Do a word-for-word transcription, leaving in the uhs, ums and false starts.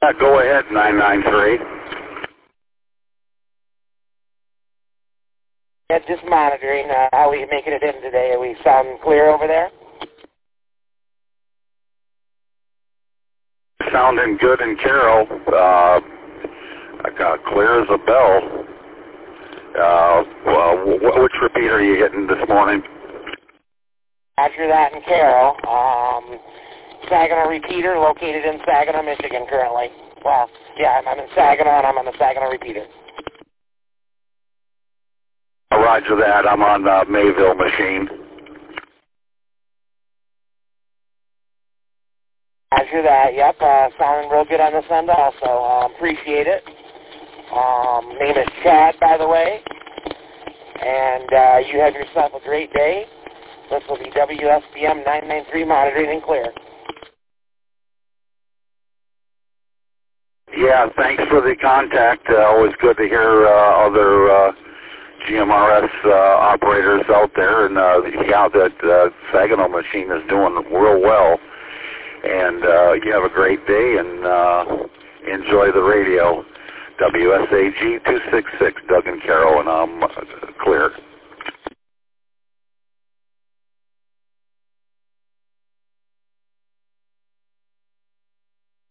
Yeah, go ahead, nine nine three. Yeah, just monitoring. Uh, how are we making it in today? Are we sounding clear over there? Sounding good in Carroll. Uh, I got clear as a bell. Uh, well, wh- which repeater are you hitting this morning? After that in Carroll, um, Saginaw repeater located in Saginaw, Michigan currently. Well, yeah, I'm, I'm in Saginaw and I'm on the Saginaw repeater. Roger that. I'm on uh, Mayville machine. Roger that. Yep, uh, sounding real good on this end also. Um, appreciate it. Um, name is Chad, by the way. And uh, you have yourself a great day. This will be W S B M nine nine three monitoring and clear. Yeah, thanks for the contact. Uh, always good to hear uh, other uh, G M R S uh, operators out there. And uh, yeah, that uh, Saginaw machine is doing real well. And uh, you have a great day and uh, enjoy the radio. W S A G two six six, Doug and Carroll, and I'm uh, clear.